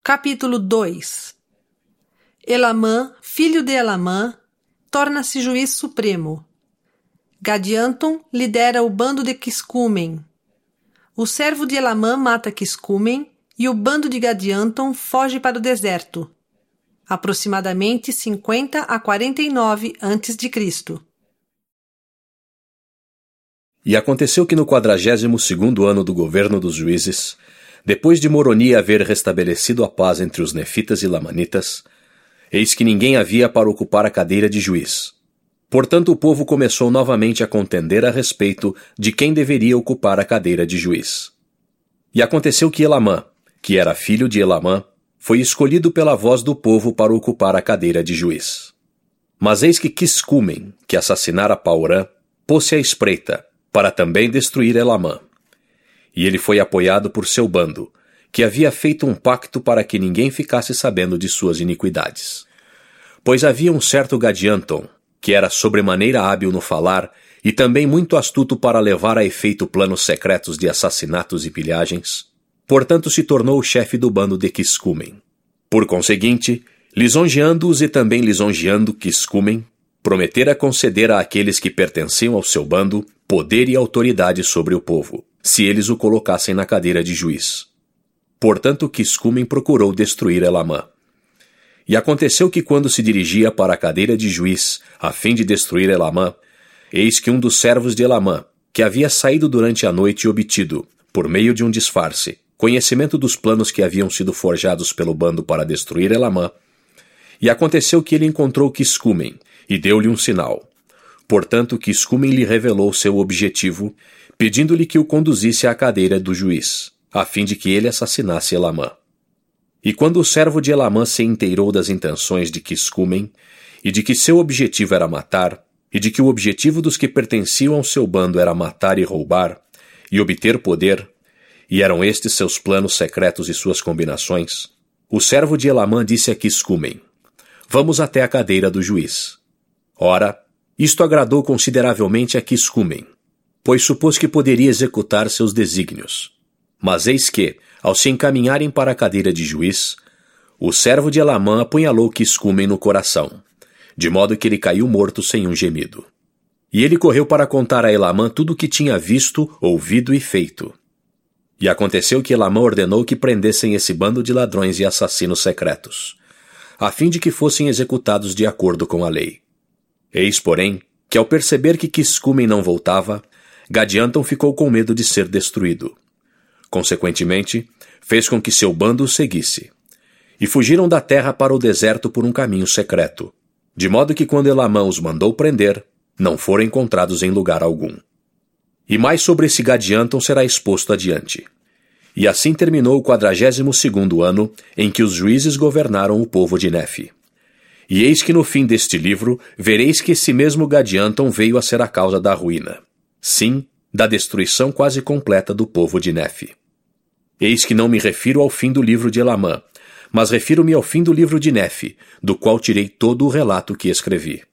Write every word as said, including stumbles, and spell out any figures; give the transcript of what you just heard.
Capítulo dois. Elamã, filho de Elamã, torna-se juiz supremo. Gadianton lidera o bando de Quiscumen. O servo de Elamã mata Quiscumen e o bando de Gadianton foge para o deserto. Aproximadamente cinquenta a quarenta e nove antes de Cristo. E aconteceu que no quadragésimo segundo ano do governo dos juízes, depois de Moroni haver restabelecido a paz entre os nefitas e lamanitas, eis que ninguém havia para ocupar a cadeira de juiz. Portanto, o povo começou novamente a contender a respeito de quem deveria ocupar a cadeira de juiz. E aconteceu que Elamã, que era filho de Elamã, foi escolhido pela voz do povo para ocupar a cadeira de juiz. Mas eis que Quiscumen, que assassinara Paurã, pôs-se à espreita, para também destruir Elamã. E ele foi apoiado por seu bando, que havia feito um pacto para que ninguém ficasse sabendo de suas iniquidades. Pois havia um certo Gadianton, que era sobremaneira hábil no falar e também muito astuto para levar a efeito planos secretos de assassinatos e pilhagens, portanto se tornou o chefe do bando de Quiscumen. Por conseguinte, lisonjeando-os e também lisonjeando Quiscumen, prometera conceder a aqueles que pertenciam ao seu bando poder e autoridade sobre o povo, se eles o colocassem na cadeira de juiz. Portanto, Quiscumen procurou destruir Elamã. E aconteceu que quando se dirigia para a cadeira de juiz, a fim de destruir Elamã, eis que um dos servos de Elamã, que havia saído durante a noite e obtido, por meio de um disfarce, conhecimento dos planos que haviam sido forjados pelo bando para destruir Elamã, e aconteceu que ele encontrou Quiscumen, e deu-lhe um sinal. Portanto, Quiscumen lhe revelou seu objetivo, pedindo-lhe que o conduzisse à cadeira do juiz, a fim de que ele assassinasse Elamã. E quando o servo de Elamã se inteirou das intenções de Quiscumen, e de que seu objetivo era matar, e de que o objetivo dos que pertenciam ao seu bando era matar e roubar, e obter poder, e eram estes seus planos secretos e suas combinações, o servo de Elamã disse a Quiscumen: Vamos até a cadeira do juiz. Ora, isto agradou consideravelmente a Quiscumen, pois supôs que poderia executar seus desígnios. Mas eis que, ao se encaminharem para a cadeira de juiz, o servo de Elamã apunhalou Quiscumen no coração, de modo que ele caiu morto sem um gemido. E ele correu para contar a Elamã tudo o que tinha visto, ouvido e feito. E aconteceu que Elamã ordenou que prendessem esse bando de ladrões e assassinos secretos, a fim de que fossem executados de acordo com a lei. Eis, porém, que ao perceber que Quiscumen não voltava, Gadianton ficou com medo de ser destruído. Consequentemente, fez com que seu bando o seguisse. E fugiram da terra para o deserto por um caminho secreto, de modo que quando Elamã os mandou prender, não foram encontrados em lugar algum. E mais sobre esse Gadianton será exposto adiante. E assim terminou o quadragésimo segundo ano em que os juízes governaram o povo de Nefe. E eis que no fim deste livro vereis que esse mesmo Gadianton veio a ser a causa da ruína, sim, da destruição quase completa do povo de Nefe. Eis que não me refiro ao fim do livro de Elamã, mas refiro-me ao fim do livro de Nefe, do qual tirei todo o relato que escrevi.